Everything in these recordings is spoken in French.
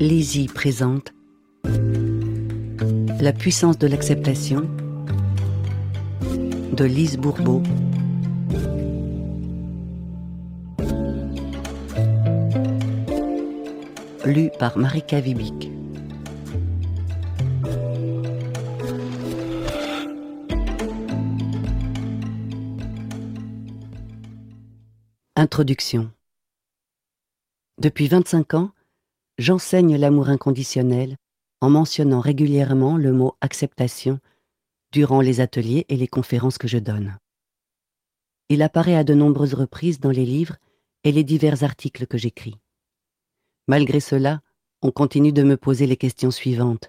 Lizzie présente La puissance de l'acceptation de Lise Bourbeau. Lu par Marika Vibic. Introduction. Depuis 25 ans, j'enseigne l'amour inconditionnel en mentionnant régulièrement le mot acceptation durant les ateliers et les conférences que je donne. Il apparaît à de nombreuses reprises dans les livres et les divers articles que j'écris. Malgré cela, on continue de me poser les questions suivantes.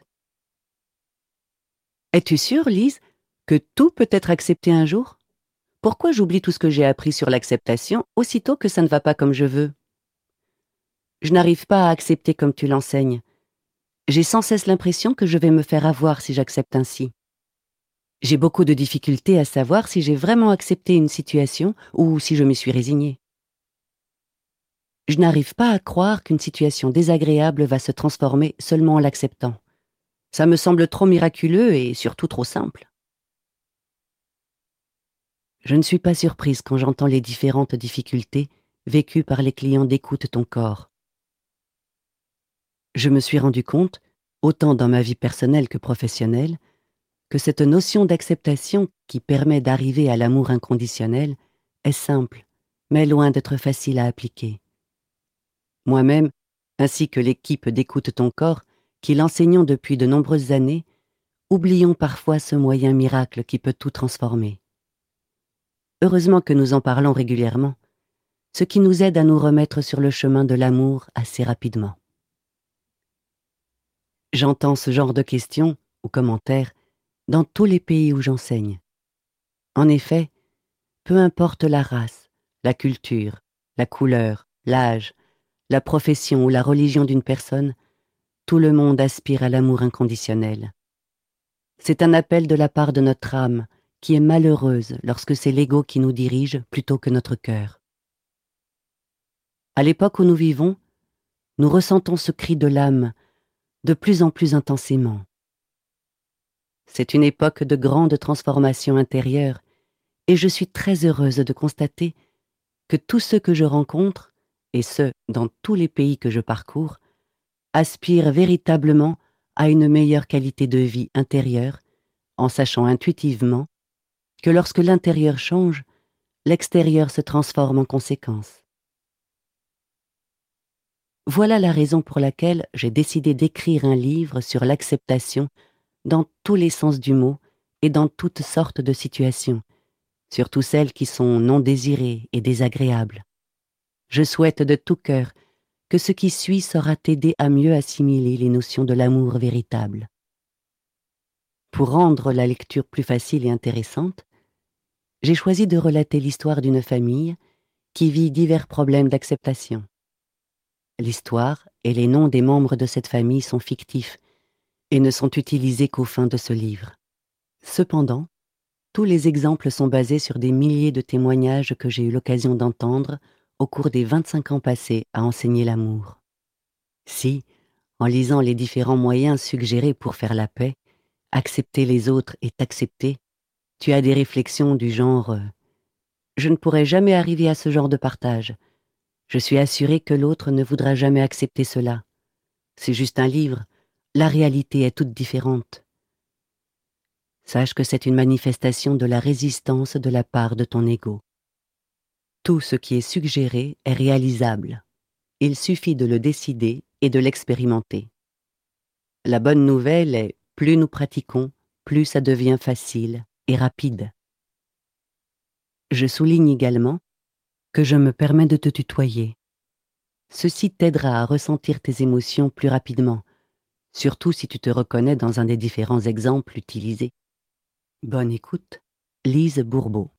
Es-tu sûre, Lise, que tout peut être accepté un jour? Pourquoi j'oublie tout ce que j'ai appris sur l'acceptation aussitôt que ça ne va pas comme je veux? Je n'arrive pas à accepter comme tu l'enseignes. J'ai sans cesse l'impression que je vais me faire avoir si j'accepte ainsi. J'ai beaucoup de difficultés à savoir si j'ai vraiment accepté une situation ou si je m'y suis résignée. Je n'arrive pas à croire qu'une situation désagréable va se transformer seulement en l'acceptant. Ça me semble trop miraculeux et surtout trop simple. Je ne suis pas surprise quand j'entends les différentes difficultés vécues par les clients d'Écoute ton corps. Je me suis rendu compte, autant dans ma vie personnelle que professionnelle, que cette notion d'acceptation qui permet d'arriver à l'amour inconditionnel est simple, mais loin d'être facile à appliquer. Moi-même, ainsi que l'équipe d'Écoute ton corps, qui l'enseignons depuis de nombreuses années, oublions parfois ce moyen miracle qui peut tout transformer. Heureusement que nous en parlons régulièrement, ce qui nous aide à nous remettre sur le chemin de l'amour assez rapidement. J'entends ce genre de questions ou commentaires dans tous les pays où j'enseigne. En effet, peu importe la race, la culture, la couleur, l'âge, la profession ou la religion d'une personne, tout le monde aspire à l'amour inconditionnel. C'est un appel de la part de notre âme qui est malheureuse lorsque c'est l'ego qui nous dirige plutôt que notre cœur. À l'époque où nous vivons, nous ressentons ce cri de l'âme de plus en plus intensément. C'est une époque de grande transformation intérieure et je suis très heureuse de constater que tous ceux que je rencontre, et ce, dans tous les pays que je parcours, aspirent véritablement à une meilleure qualité de vie intérieure en sachant intuitivement que lorsque l'intérieur change, l'extérieur se transforme en conséquence. Voilà la raison pour laquelle j'ai décidé d'écrire un livre sur l'acceptation dans tous les sens du mot et dans toutes sortes de situations, surtout celles qui sont non désirées et désagréables. Je souhaite de tout cœur que ce qui suit saura t'aider à mieux assimiler les notions de l'amour véritable. Pour rendre la lecture plus facile et intéressante, j'ai choisi de relater l'histoire d'une famille qui vit divers problèmes d'acceptation. L'histoire et les noms des membres de cette famille sont fictifs et ne sont utilisés qu'aux fins de ce livre. Cependant, tous les exemples sont basés sur des milliers de témoignages que j'ai eu l'occasion d'entendre au cours des 25 ans passés à enseigner l'amour. Si, en lisant les différents moyens suggérés pour faire la paix, accepter les autres et t'accepter, tu as des réflexions du genre « Je ne pourrai jamais arriver à ce genre de partage. Je suis assurée que l'autre ne voudra jamais accepter cela. C'est juste un livre. La réalité est toute différente. » Sache que c'est une manifestation de la résistance de la part de ton ego. Tout ce qui est suggéré est réalisable. Il suffit de le décider et de l'expérimenter. La bonne nouvelle est, plus nous pratiquons, plus ça devient facile et rapide. Je souligne également que je me permets de te tutoyer. Ceci t'aidera à ressentir tes émotions plus rapidement, surtout si tu te reconnais dans un des différents exemples utilisés. Bonne écoute, Lise Bourbeau.